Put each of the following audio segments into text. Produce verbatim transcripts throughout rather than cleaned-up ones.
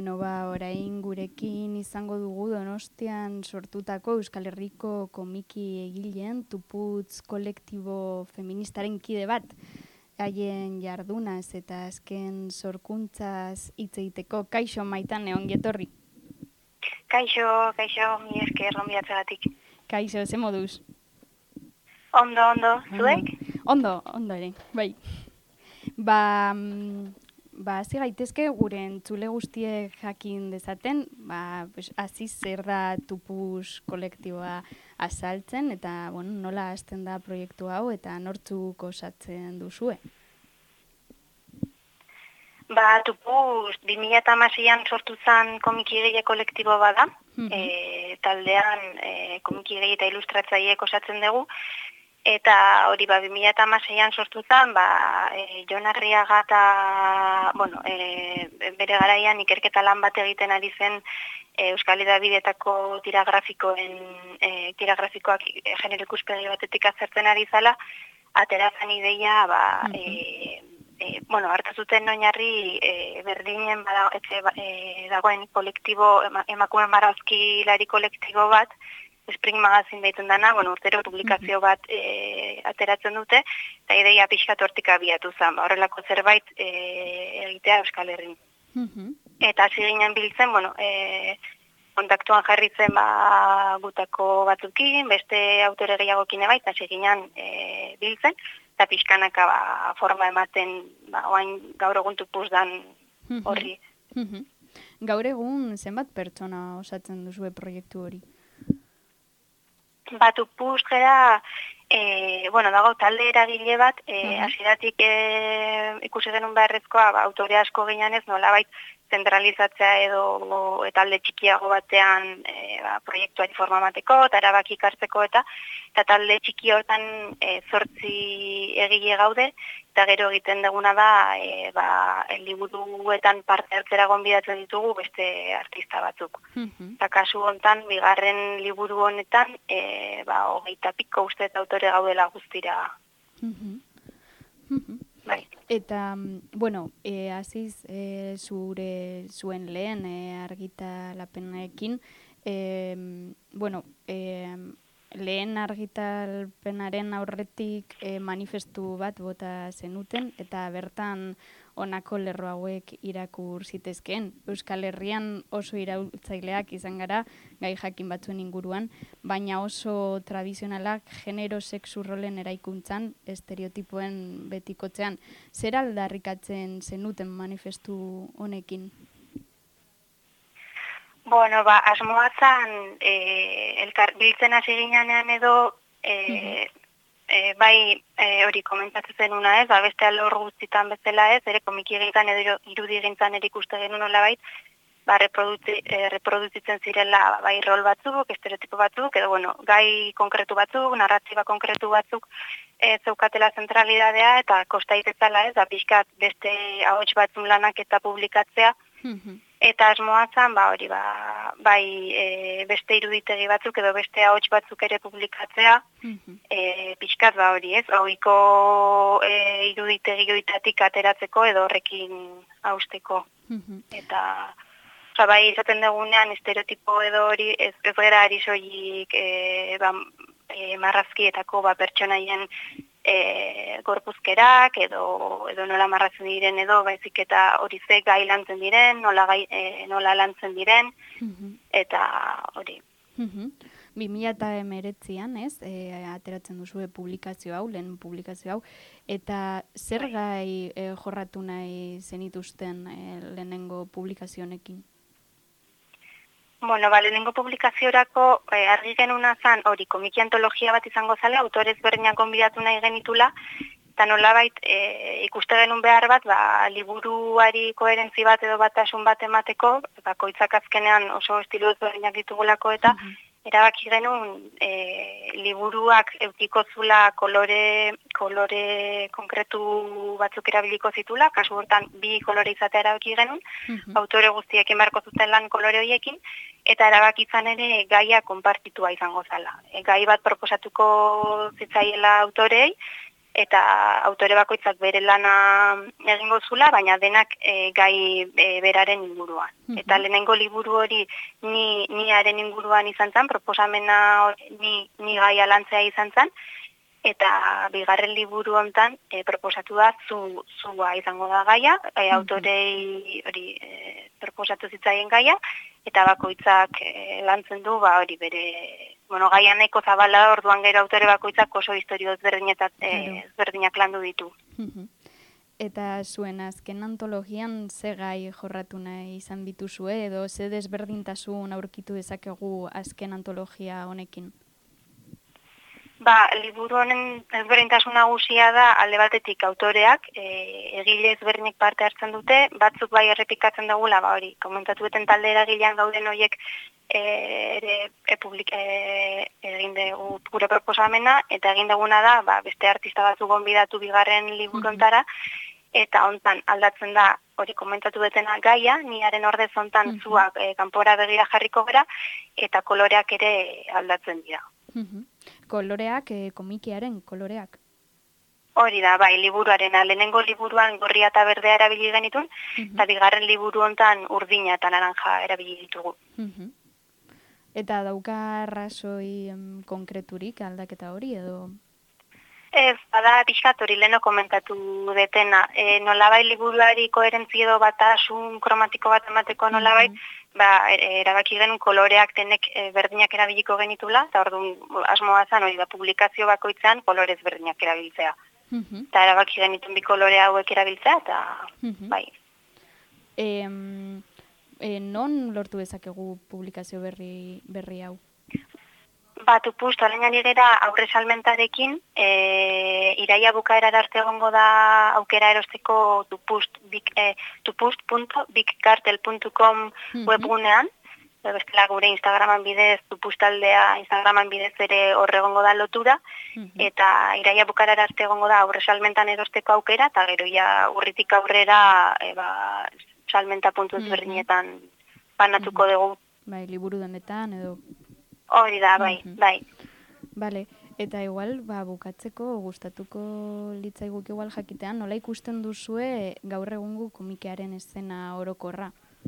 Bueno, ba, orain gurekin izango dugu Donostian sortutako Euskal Herriko komiki egileen Tuputz kolektibo feministaren kide bat. Haien jardunaz eta azken sorkuntzaz hitz egiteko. Kaixo Maitane, ongi etorri. Kaixo, kaixo, mi esker gonbidatzegatik. Kaixo, ze moduz? Ondo, ondo, zuek? Ondo, ondo ere, bai. Ba, ba hasi gaitezke gure entzule guztiek jakin dezaten, ba, pues, hasi zer da Tuputz kolektiboa azaltzen, eta, bueno, nola hasten da proiektu hau, eta nortzuk osatzen duzue? Ba, Tuputz, bi mila hamaseian sortu zen komikigile kolektibo bada, Mhm. e, taldean e, komikigile eta ilustratzaileek osatzen dugu, eta hori ba, bi mila hamaseian sortu zen, ba, e, Jon Arriaga eta, bueno, e, bere garaian ikerketa lan bat egiten ari zen e, Euskal Hedabideetako tiragrafikoen, e, tiragrafikoak e, genero ikuspegi batetik azertzen ari zala, atera zen ideia, ba, Mhm. e, E, bueno, hartu zuten oinarri e, berdinen bada, etxe, e, dagoen kolektibo, ema, emakume marrazkilari kolektibo bat, Spring Magazine deitzen dana, bueno, urtero publikazio bat e, ateratzen dute, eta ideia pixkat hortik abiatu zen, ba, horrelako zerbait e, egitea Euskal Herrin. Mhm. Eta hasi ginen biltzen, bueno, e, kontaktuan jarritzen ba, gutako batzukin, beste autore gehiagokin eba, eta hasi ginen e, biltzen, eta pixkanaka ba, forma ematen, ba, oain gaur egun Tuputz dan horri. Mhm. Gaur egun zenbat pertsona osatzen duzue proiektu hori? Ba, Tuputz gara, e, bueno, dago talde eragile bat, e, Aha. hasieratik e, ikusi genuen beharrezkoa, ba, autore asko ginenez, nolabait zentralizatzea edo eta talde txikiago batean e, ba, proiektuari forma emateko eta erabaki hartzeko eta eta talde txiki hortan e, zortzi egile gaude, eta gero egiten duguna da e, ba, liburuetan parte hartzera gonbidatzen ditugu beste artista batzuk. Mhm. Eta kasu hontan, bigarren liburu honetan, e, ba, hogeita piko uste eta autore gaudela guztira. Mhm. Mhm. Bai. Eta, mm, bueno, e, aziz e, zure zuen lehen e, argitalapenarekin, e, bueno, e, lehen argitalpenaren aurretik e, manifestu bat bota zenuten, eta bertan honako lerro hauek irakur zitezkeen. Euskal Herrian oso iraultzaileak izan gara, gai jakin batzuen inguruan, baina oso tradizionalak genero sexu rolen eraikuntzan, estereotipoen betikotzean. Zer aldarrikatzen zenuten manifestu honekin? Bueno, ba, asmoatzan, e, elkar biltzen hasi ginean edo, e, e, bai e, hori komentatzen zenuna ez, ba, beste alor guztitan bezala ez, ere komiki egintzan edo irudi egintzan ere ikuste genuen nolabait, ba, reprodutzi, e, reproduzitzen zirela bai rol batzuk, estereotipo batzuk, edo bueno, gai konkretu batzuk, narratiba konkretu batzuk e, zeukatela zentralidadea, eta kosta itetzala ez, da pixkat beste ahots batzun lanak eta publikatzea, eta asmoatzen, ba, hori, ba, bai e, beste iruditegi batzuk edo beste ahots batzuk ere publikatzea, e, pixkat, ba, hori ez, ohiko e, iruditegi joitatik ateratzeko edo horrekin hausteko. Eta, oza, bai, izaten dugunean estereotipo edo hori ez, ez gara ari soilik e, ba, e, marrazkietako ba, pertsonaien e, gorpuzkerak edo edo nola marratzen diren edo baizik eta hori ze gai lantzen diren, nola, gai, e, nola lantzen diren, eta hori. bi mila hemeretzian, ez, e, ateratzen duzue publikazio hau, lehen publikazio hau, eta zer gai e, jorratu nahi zenituzten e, lehenengo publikazio honekin? Bueno, ba, lehenengo publikaziorako eh, argi genuna zan hori komiki antologia bat izango zala, autorez berdinak gonbidatu nahi genitula, eta nolabait e, ikuste genuen behar bat, ba, liburuari koherentzi bat edo batasun bat emateko, bakoitzak azkenean oso estilo ezberdinak ditugulako eta erabaki genuen e, liburuak eukiko zula kolore, kolore konkretu batzuk erabiliko zitula, kasu hortan bi kolore izatea erabaki genuen, autore guztiekin beharko zuten lan kolore horiekin, eta erabaki izan ere gaia konpartitua izango zala. E, gai bat proposatuko zitzaiela autorei, eta autore bakoitzak bere lana egingo zula, baina denak e, gai e, beraren inguruan. Mm-hmm. Eta lehenengo liburu hori ni niaren inguruan izan zen, proposamena ni, ni gai alantzea izan zen, eta bigarren liburu hontan e, proposatu da zu, zua izango da gaia, e, autorei hori e, proposatu zitzaien gaia, eta bakoitzak e, lantzen du ba hori bere bueno, gaia nahiko zabala, orduan gero autore bakoitzak oso historio ezberdinetat eh, ezberdinak landu ditu. Eta zuen azken antologian ze gai jorratu nahi izan dituzue edo ze desberdintasun aurkitu dezakegu azken antologia honekin? Ba, liburu honen ezberdintasun nagusia da alde batetik autoreak, e, egile ezberdinek parte hartzen dute, batzuk bai errepikatzen dugula, ba hori, komentatu beten talde eragilean gauden horiek ere e, publik, e, egin dugu gure proposamena, eta egin duguna da, ba, beste artista batzuk gonbidatu bigarren liburu hontara, eta hontan aldatzen da, hori komentatu betena gaia, niaren ordez hontan zuak e, kanpora begira jarriko gara, eta koloreak ere aldatzen dira. Koloreak, e, komikiaren koloreak? Hori da, bai, liburuaren, lehenengo liburuan gorria eta berdea erabili genitun, eta bigarren liburu hontan urdina eta naranja erabili ditugu. Eta dauka arrazoi um, konkreturik aldaketa hori edo? Ez, bada pixkat hori leheno komentatu detena. E, nolabai liburuari koherentzi edo batasun kromatiko bat emateko nolabai, mm-hmm. ba, erabaki genuen koloreak denek e, berdinak erabiliko genitula, eta orduan asmoa zan hori da publikazio bakoitzan kolorez berdinak erabiltzea. Mm-hmm. Eta erabaki genitun bi kolore hauek erabiltzea, eta mm-hmm. bai. E, e, non lortu dezakegu publikazio berri, berri hau? Ba, Tupust, orain ari gera aurre salmentarekin, e, iraia bukaerar arte egongo da aukera erosteko tupust, e, tupust punto big cartel punto com mm-hmm. webgunean, bestela gure Instagraman bidez, Tupustaldea Instagraman bidez ere horre egongo da lotura, mm-hmm. eta iraia bukaerar arte egongo da aurre salmentan erosteko aukera, eta gero ja urritik aurrera e, ba, salmenta puntu ezberdinetan mm-hmm. banatuko mm-hmm. dugu. Bai, liburu denetan edo... Hori da, bai, mm-hmm. bai. Bale, eta igual, ba, bukatzeko gustatuko litzaiguk igual jakitean, nola ikusten duzue gaur egungo komikearen eszena orokorra?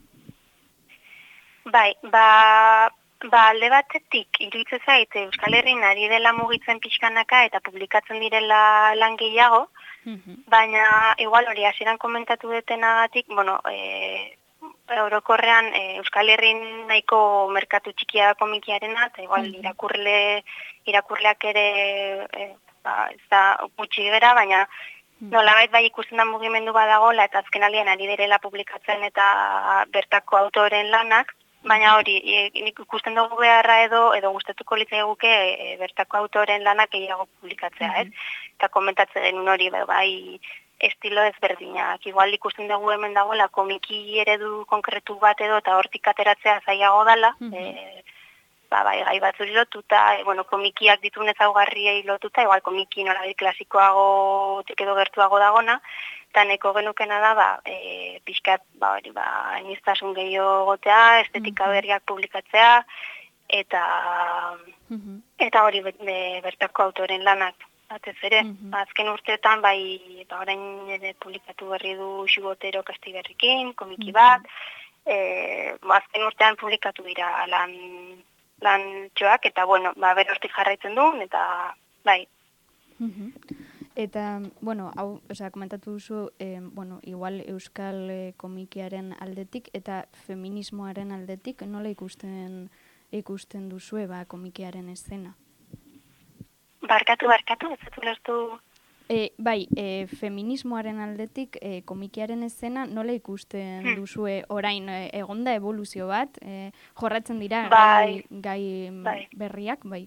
Bai, ba, ba alde batetik, iruditzen zait, Euskal Herrin ari dela mugitzen pixkanaka eta publikatzen direla lan gehiago, mm-hmm. baina igual hori hasieran komentatu detenagatik, bueno, e, orokorrean e, Euskal Herrin nahiko merkatu txikia da komikiarena, eta igual mm-hmm. irakurle, irakurleak ere e, ba, ez da gutxi gera, baina mm-hmm. nolabait bai ikusten da mugimendu badagola eta azken aldian ari direla publikatzen eta bertako autoren lanak, baina hori nik ikusten dugu beharra edo edo gustatuko litzaiguke e, bertako autoren lanak gehiago publikatzea, mm-hmm. ez? Eta komentatzen genuen hori bai estilo ezberdinak. Igual ikusten dugu hemen dagoela komiki eredu konkretu bat edo eta hortik ateratzea zailago dela, mm-hmm. e, ba, bai, gai batzuri lotuta, e, bueno, komikiak ditun ezaugarriei lotuta, igual komiki nolabait klasikoago edo gertuago dagona, eta neko genukena da, ba, e, pixkat, ba, hori, ba, inistasun gehiago gotea, estetika mm-hmm. berriak publikatzea, eta, mm-hmm. eta hori bertako autoren lanak. Batez ere, mm-hmm. azken urteetan, bai, ba, orain ere publikatu berri du Xubotero Kastiberrikin, komiki bat, mm-hmm. e, ba, azken urtean publikatu dira lan, lan txoak, eta, bueno, ba, berostik jarraitzen du, eta, bai. Mm-hmm. Eta, bueno, hau, osea, komentatu duzu, eh, bueno, igual euskal eh, komikiaren aldetik, eta feminismoaren aldetik, nola ikusten, ikusten duzue, ba, komikiaren eszena? Barkatu, barkatu, ez zatu lertu... E, bai, e, feminismoaren aldetik e, komikiaren eszena nola ikusten hmm. duzue orain e, egonda evoluzio bat, e, jorratzen dira bai. gai, gai bai. berriak, bai?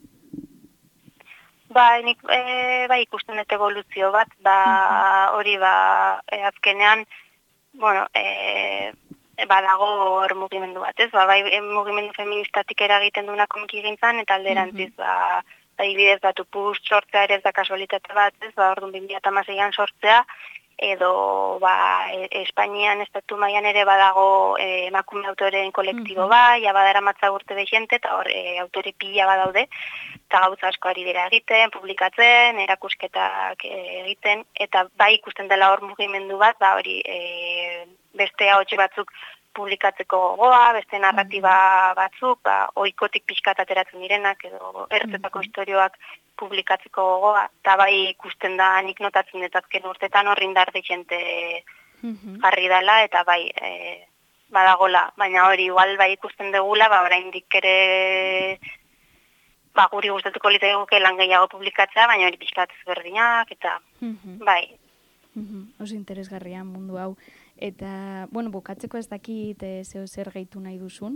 Bai, nik, e, bai ikusten dut evoluzio bat, ba, mm-hmm. hori ba, e, azkenean, bueno, e, e, badago hor mugimendu bat, ez? Ba, bai, mugimendu feministatik eragiten duena komiki gintzan, eta alderantziz, mm-hmm. ba, adibidez bat Tupust sortzea ere ez da kasualitate bat, ez, ba, orduan bi mila hamaseian sortzea, edo ba, e, Espainian estatu mailan ere badago e, emakume autoreen kolektibo ba, ja badara matza urte behente, eta hor e, autore pila badaude, eta gauza asko ari dira egiten, publikatzen, erakusketak e, egiten, eta bai ikusten dela hor mugimendu bat, ba hori e, beste ahots batzuk publikatzeko gogoa, beste narratiba batzuk, ba, oikotik pixkat ateratzen direnak, edo ertzetako istorioak publikatzeko gogoa, eta bai ikusten da nik notatzen detazken urtetan horri indar dexente jarri dela, eta bai e, badagola, baina hori igual bai ikusten degula, ba oraindik ere ba, guri gustatuko litzaiguke lan gehiago publikatzea, baina hori pixkat ezberdinak, eta bai. Oso interesgarria mundu hau. Eta, bueno, bukatzeko ez dakit e, zeo zer gehitu nahi duzun?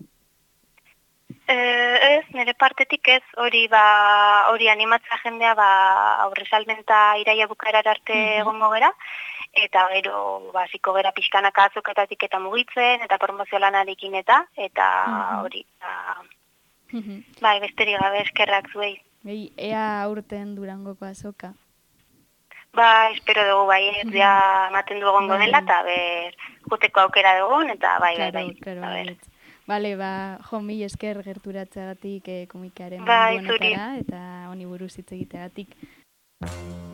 Eh, ez, nire partetik ez, hori ba, hori animatzea jendea ba, aurresalmenta iraia bukaerar arte egongo gera, eta gero ba, ziko gera pixkanaka azoketatik eta mugitzen, eta promozio lanarekin eta, eta hori, ba, bai, besterik gabe eskerrak zuei. Bai, ea aurten Durangoko azoka? Ba, espero dugu, bai, ez ja ematen du egongo dela, eta ber, juteko aukera dugun, eta bai, bai, bai. Claro, claro, Bale, ba, jo, mil esker gerturatzagatik eh, komikaren bai, mundu honetara, eta honi buruz hitz egiteagatik.